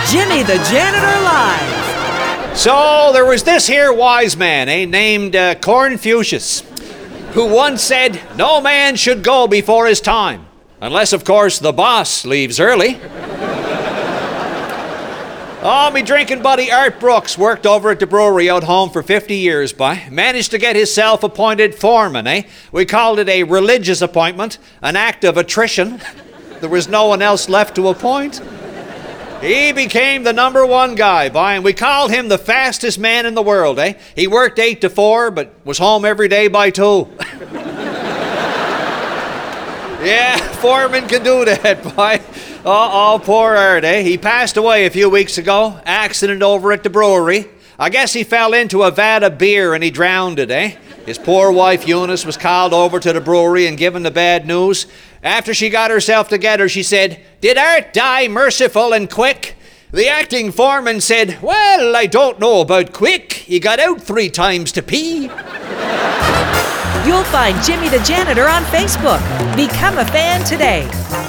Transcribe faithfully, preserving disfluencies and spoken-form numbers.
Jimmy the Janitor Live. So there was this here wise man, eh, named uh, Confucius, who once said, no man should go before his time, unless, of course, the boss leaves early. Oh, me drinking buddy Art Brooks worked over at the brewery out home for fifty years, by. Managed to get his self-appointed foreman, eh? We called it a religious appointment, an act of attrition. There was no one else left to appoint. He became the number one guy, by, and we called him the fastest man in the world, eh? He worked eight to four, but was home every day by two. Yeah, foreman can do that, boy. Oh, oh, poor Art, eh? He passed away a few weeks ago. Accident over at the brewery. I guess he fell into a vat of beer and he drowned it, eh? His poor wife Eunice was called over to the brewery and given the bad news. After she got herself together, she said, "Did Art die merciful and quick?" The acting foreman said, "Well, I don't know about quick. He got out three times to pee." You'll find Jimmy the Janitor on Facebook. Become a fan today.